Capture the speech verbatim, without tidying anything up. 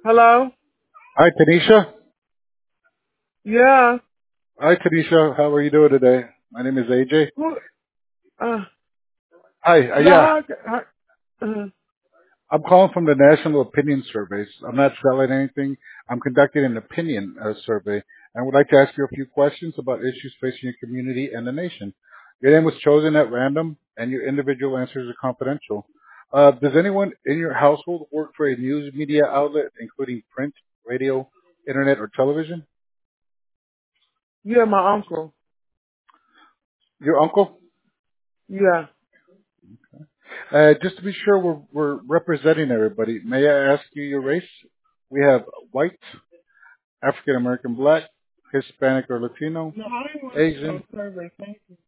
Hello? Hi, Tanisha. Yeah. Hi, Tanisha. How are you doing today? My name is A J. Who, uh, Hi. Uh, yeah, yeah, how, how, uh, I'm calling from the National Opinion Surveys. I'm not selling anything. I'm conducting an opinion uh, survey and would like to ask you a few questions about issues facing your community and the nation. Your name was chosen at random, and your individual answers are confidential. Uh, does anyone in your household work for a news media outlet, including print, radio, internet, or television? yeah, my uncle. Your uncle? Yeah. Uh, just to be sure we're, we're representing everybody, may I ask you your race? We have white, African American, black, Hispanic or Latino, No, I didn't want to do no Asian, survey. Thank you.